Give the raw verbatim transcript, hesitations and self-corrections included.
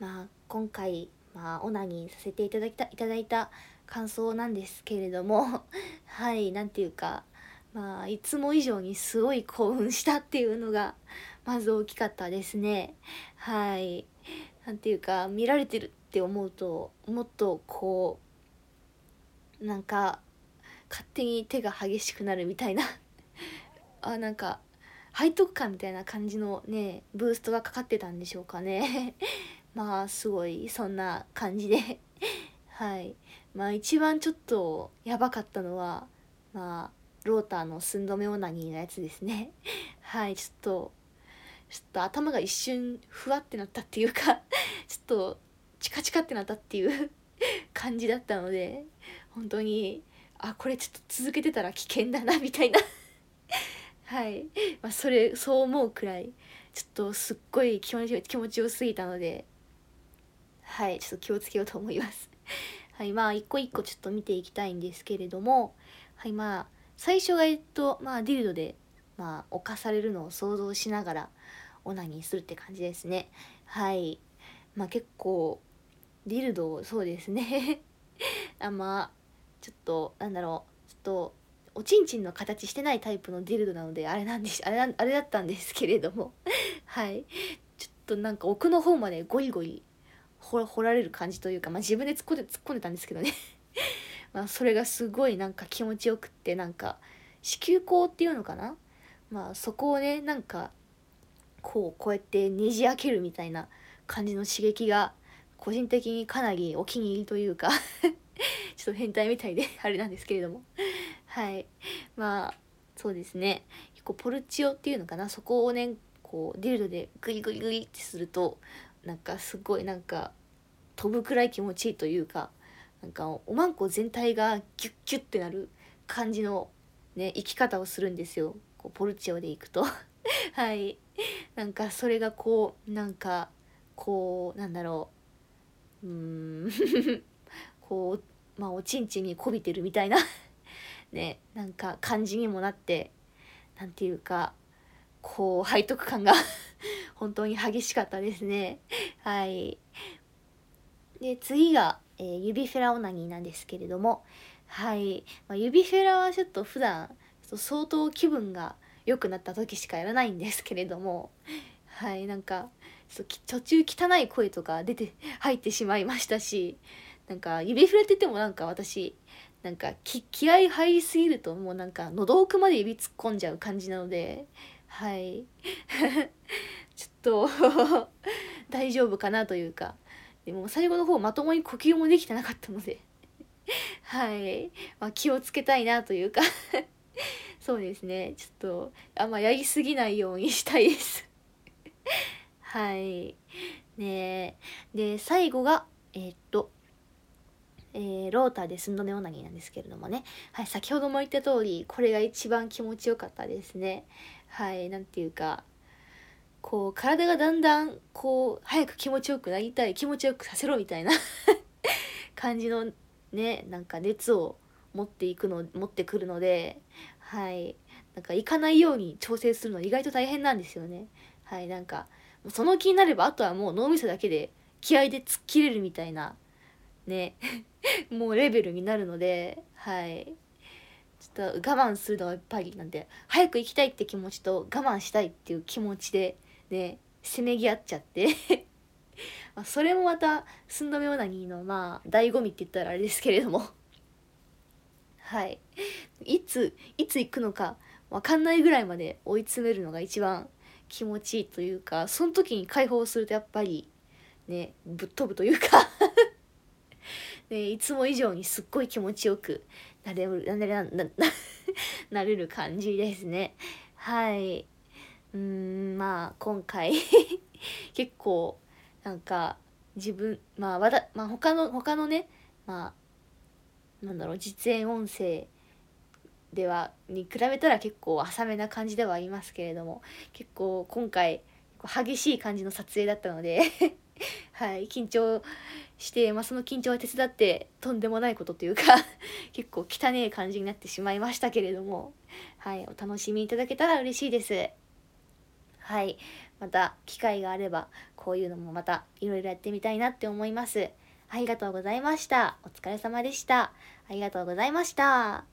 まあ今回、まあ、オナニーさせていただいたいただいた感想なんですけれどもはいなんていうか、まあいつも以上にすごい興奮したっていうのがまず大きかったですね。はいなんていうか、見られてるって思うともっとこうなんか勝手に手が激しくなるみたいなあなんか背徳感みたいな感じのねブーストがかかってたんでしょうかねまあすごいそんな感じではいまあ一番ちょっとやばかったのはまあローターの寸止めオナニーのやつですねはいちょっとちょっと頭が一瞬ふわってなったっていうかちょっとチカチカってなったっていう感じだったので、本当にあこれちょっと続けてたら危険だなみたいなはい、まあ、それそう思うくらいちょっとすっごい気持ち気持ちよすぎたので、はいちょっと気をつけようと思いますはいまあ一個一個ちょっと見ていきたいんですけれども、はいまあ最初がえっとまあディルドでまあ犯されるのを想像しながらオナニーするって感じですね。はいまあ結構ディルドそうですねあまあちょっとなんだろうちょっとおちんちんの形してないタイプのディルドなのであれなんですあれなあれだったんですけれどもはいちょっとなんか奥の方までゴリゴリ掘掘られる感じというか、まあ、自分で突っ込んで突っ込んでたんですけどねまあそれがすごいなんか気持ちよくって、なんか子宮口っていうのかな、まあそこをねなんかこうこうやってねじ開けるみたいな感じの刺激が個人的にかなりお気に入りというかちょっと変態みたいであれなんですけれどもはいまあそうですね、結構ポルチオっていうのかな、そこをねこうディルドでグリグリグリってするとなんかすごいなんか飛ぶくらい気持ちいいというか、なんかおまんこ全体がギュッギュッってなる感じのね生き方をするんですよ、こうポルチオでいくとはいなんかそれがこうなんかこうなんだろううーんこうまあおちんちんにこびてるみたいなねなんか感じにもなって、なんていうかこう背徳感が本当に激しかったですね。はいで次が、えー指フェラオナニーなんですけれども、はい、まあ、指フェラはちょっと普段ちょっと相当気分が良くなった時しかやらないんですけれども、はいなんかちょっと途中汚い声とか出て入ってしまいましたし、なんか指フェラって言ってもなんか私なんか気気合い入りすぎるともうなんか喉奥まで指突っ込んじゃう感じなので、はいちょっと大丈夫かなというか、でも最後の方まともに呼吸もできてなかったのではい、まあ、気をつけたいなというかそうですねちょっとあんまやりすぎないようにしたいですはいねで最後がえーっとえーローターで寸止めオナニーなんですけれどもね、はい、先ほども言った通りこれが一番気持ちよかったですね。はいなんていうかこう体がだんだんこう早く気持ちよくなりたい、気持ちよくさせろみたいな感じのねなんか熱を持っていくの持ってくるので、はいなんか行かないように調整するのは意外と大変なんですよね。はいなんかもうその気になればあとはもう脳みそだけで気合で突っ切れるみたいなねもうレベルになるので、はいちょっと我慢するのはやっぱりなんで、早く行きたいって気持ちと我慢したいっていう気持ちでねせめぎ合っちゃってまあそれもまた寸止めオナニーのまあ醍醐味って言ったらあれですけれどもはいいついつ行くのか分かんないぐらいまで追い詰めるのが一番気持ちいいというか、その時に解放するとやっぱりねぶっ飛ぶというかねいつも以上にすっごい気持ちよくなれるなれなななれる感じですね。はいうーんまあ今回結構なんか自分まあわだ、まあ、他の他のねまあなんだろう実演音声ではに比べたら結構浅めな感じではありますけれども、結構今回激しい感じの撮影だったのではい緊張して、まあ、その緊張を手伝ってとんでもないことというか結構汚い感じになってしまいましたけれども、はいお楽しみいただけたら嬉しいです。はいまた機会があればこういうのもまたいろいろやってみたいなって思います。ありがとうございました。お疲れ様でした。ありがとうございました。